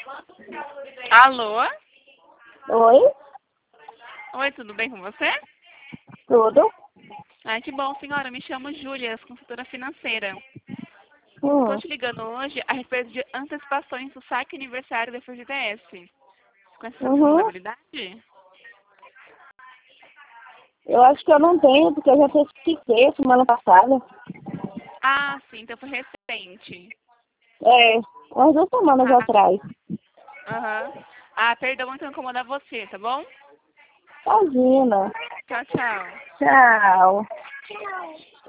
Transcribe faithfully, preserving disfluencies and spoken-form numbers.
Alô? Oi? Oi, tudo bem com você? Tudo? Ai, que bom, senhora. Me chamo Júlia, consultora financeira. Estou Hum. te ligando hoje a respeito de antecipações do saque aniversário da F G T S. Você conhece essa Uhum. modalidade? Eu acho que eu não tenho, porque eu já certifiquei semana passada. Ah, sim, então foi recente. É, umas duas semanas Ah, atrás. aham. Ah, perdão então incomodar você, tá bom? Imagina. Tchau, tchau. Tchau.